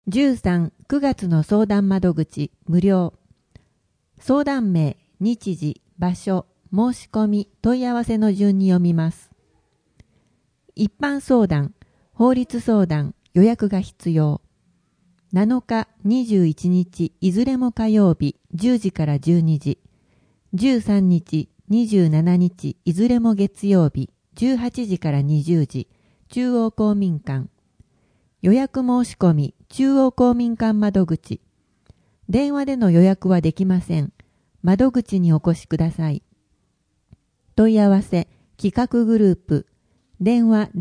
13、9月の相談窓口無料。相談名、日時、場所、申し込み、問い合わせの順に読みます。一般相談、法律相談、予約が必要。7日、21日、いずれも火曜日、10時から12時。13日、27日、いずれも月曜日、18時から20時、中央公民館。予約申し込み、中央公民館窓口。電話での予約はできません。窓口にお越しください。問い合わせ、企画グループ。電話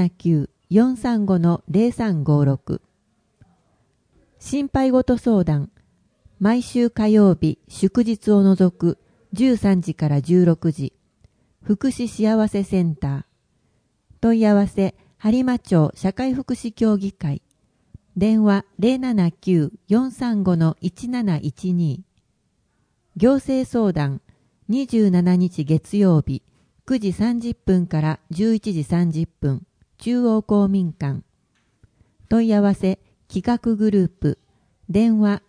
079-435-0356。心配事相談。毎週火曜日、祝日を除く13時から16時。福祉幸せセンター。問い合わせ、播磨町社会福祉協議会。電話 079-435-1712。行政相談27日月曜日9時30分から11時30分中央公民館。問い合わせ企画グループ。電話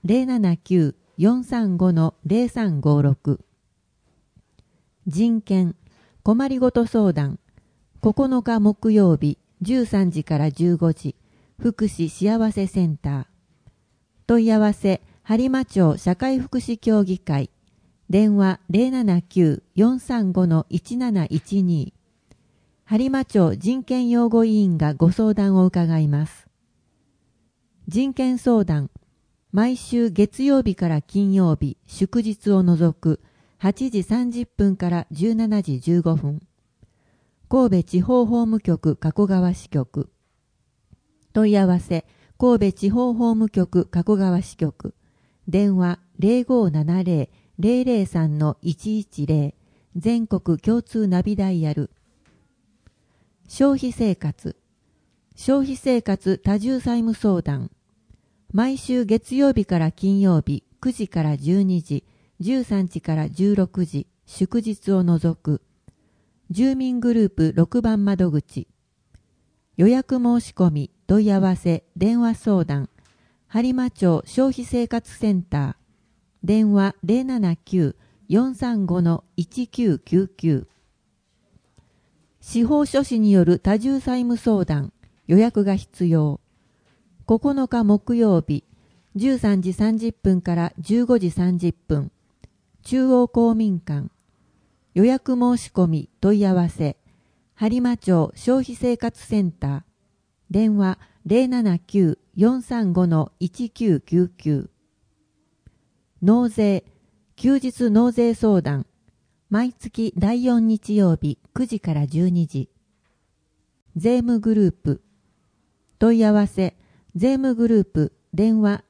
079-435-0356。人権困りごと相談9日木曜日13時から15時福祉幸せセンター。問い合わせ播磨町社会福祉協議会。電話 079-435-1712。播磨町人権擁護委員がご相談を伺います。人権相談。毎週月曜日から金曜日、祝日を除く8時30分から17時15分。神戸地方法務局加古川支局。問い合わせ神戸地方法務局加古川支局。電話 0570-003-110。全国共通ナビダイヤル。消費生活多重債務相談。毎週月曜日から金曜日9時から12時、13時から16時、祝日を除く。住民グループ6番窓口。予約申し込み、問い合わせ、電話相談。播磨町消費生活センター。電話 079-435-1999。司法書士による多重債務相談。予約が必要。9日木曜日、13時30分から15時30分。中央公民館。予約申し込み、問い合わせ。播磨町消費生活センター。電話 079-435-1999。納税、休日納税相談。毎月第4日曜日9時から12時。税務グループ。問い合わせ、税務グループ。電話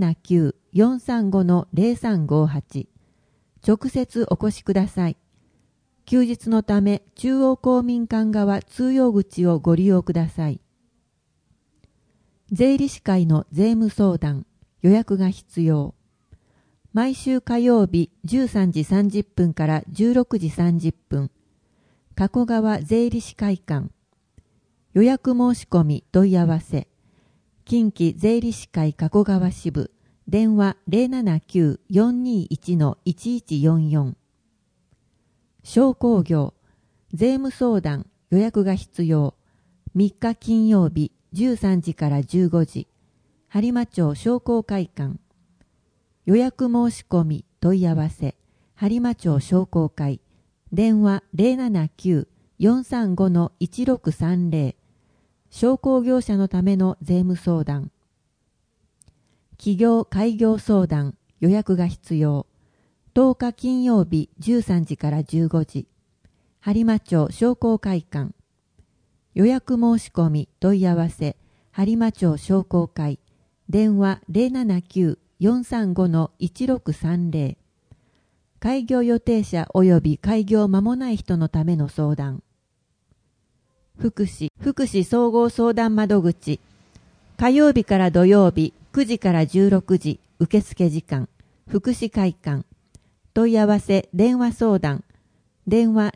079-435-0358。直接お越しください。休日のため中央公民館側通用口をご利用ください。税理士会の税務相談、予約が必要。毎週火曜日13時30分から16時30分。加古川税理士会館。予約申し込み問い合わせ。近畿税理士会加古川支部。電話 079-421-1144。商工業、税務相談、予約が必要。3日金曜日、13時から15時。播磨町商工会館。予約申し込み、問い合わせ。播磨町商工会。電話 079-435-1630。商工業者のための税務相談。企業開業相談、予約が必要。10日金曜日13時から15時。播磨町商工会館。予約申し込み問い合わせ。播磨町商工会。電話 079-435-1630。開業予定者及び開業間もない人のための相談。福祉総合相談窓口。火曜日から土曜日9時から16時。受付時間。福祉会館。問い合わせ電話相談。電話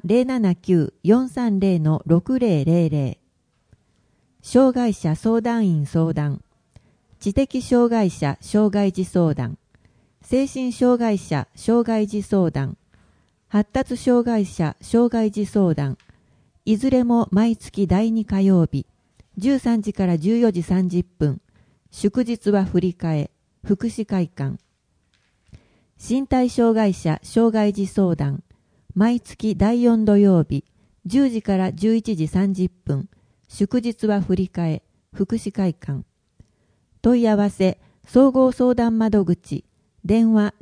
079-430-6000。障害者相談員相談。 知的障害者障害児相談、精神障害者障害児相談、発達障害者障害児相談、いずれも毎月第2火曜日、13時から14時30分、祝日は振り替え、福祉会館。身体障害者障害児相談、毎月第4土曜日、10時から11時30分、祝日は振り替え、福祉会館。問い合わせ、総合相談窓口、電話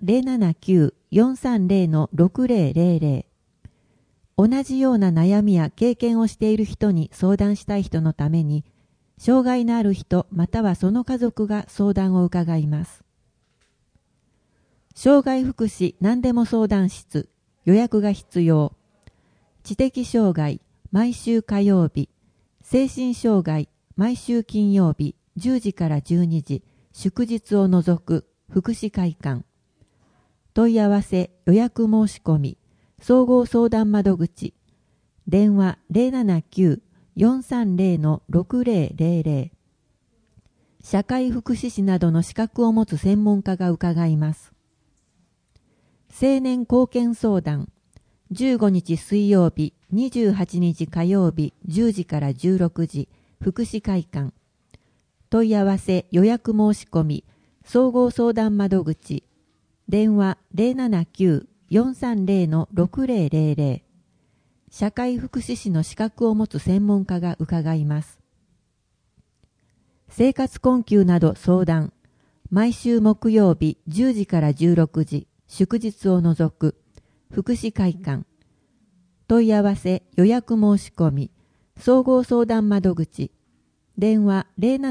079-430-6000。同じような悩みや経験をしている人に相談したい人のために、障害のある人またはその家族が相談を伺います。障害福祉何でも相談室、予約が必要。知的障害、毎週火曜日。精神障害、毎週金曜日、10時から12時、祝日を除く、福祉会館。問い合わせ、予約申し込み、総合相談窓口。電話 079-430-6000。社会福祉士などの資格を持つ専門家が伺います。青年貢献相談、15日水曜日、28日火曜日、10時から16時、福祉会館。問い合わせ予約申し込み、総合相談窓口。電話 079-430-6000。社会福祉士の資格を持つ専門家が伺います。生活困窮など相談、毎週木曜日10時から16時、祝日を除く、福祉会館。問い合わせ予約申し込み、総合相談窓口。電話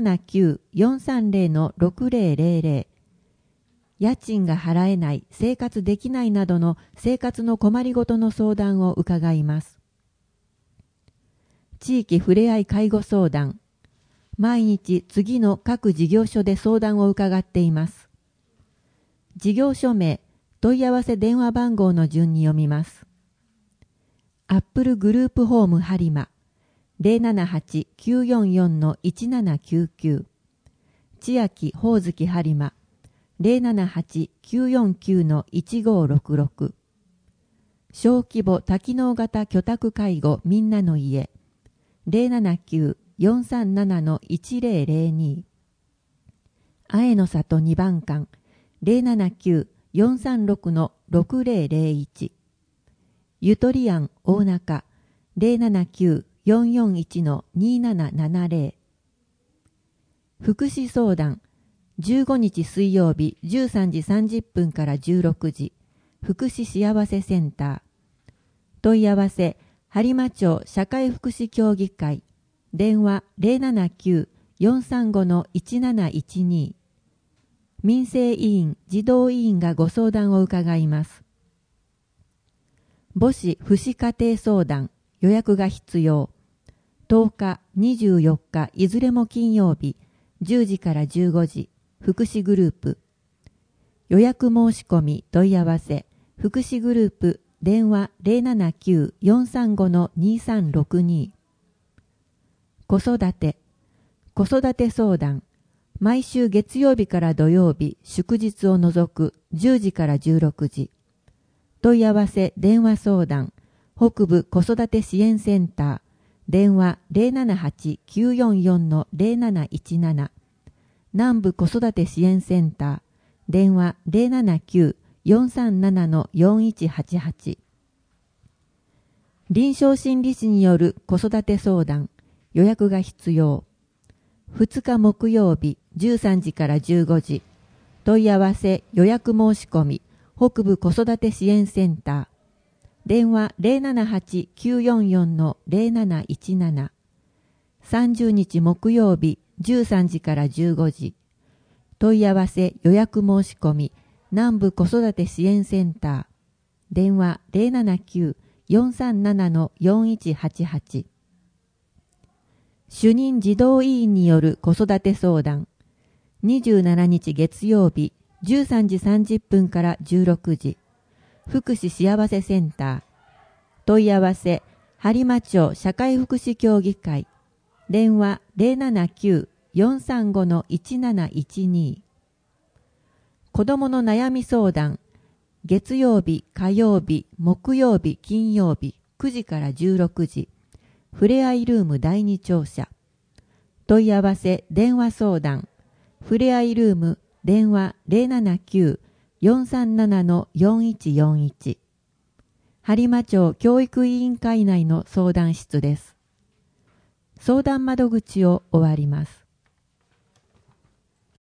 079-430-6000。家賃が払えない、生活できないなどの生活の困りごとの相談を伺います。地域ふれあい介護相談。毎日次の各事業所で相談を伺っています。事業所名、問い合わせ電話番号の順に読みます。アップルグループホーム播磨 078-944-1799。千秋ほおずき播磨 078-949-1566。小規模多機能型居宅介護みんなの家 079-437-1002。愛の里2番館 079-436-6001。ゆとり庵大中 079-441-2770。福祉相談、15日水曜日13時30分から16時、福祉幸せセンター。問い合わせ、播磨町社会福祉協議会。電話 079-435-1712。民生委員、児童委員がご相談を伺います。母子父子家庭相談、予約が必要。10日、24日、いずれも金曜日、10時から15時、福祉グループ。予約申し込み、問い合わせ、福祉グループ、電話 079-435-2362。子育て相談、毎週月曜日から土曜日、祝日を除く10時から16時。問い合わせ電話相談、北部子育て支援センター、電話 078-944-0717。南部子育て支援センター、電話 079-437-4188。臨床心理士による子育て相談、予約が必要。2日木曜日13時から15時。問い合わせ予約申し込み、北部子育て支援センター。電話 078-944-0717。30日木曜日13時から15時。問い合わせ予約申し込み、南部子育て支援センター。電話 079-437-4188。主任児童委員による子育て相談。27日月曜日13時30分から16時。福祉幸せセンター。問い合わせ、播磨町社会福祉協議会。電話 435-1712。子どもの悩み相談、月曜日、火曜日、木曜日、金曜日、9時から16時、ふれあいルーム第2庁舎。問い合わせ、電話相談、ふれあいルーム、電話 079-437-4141。播磨町教育委員会内の相談室です。相談窓口を終わります。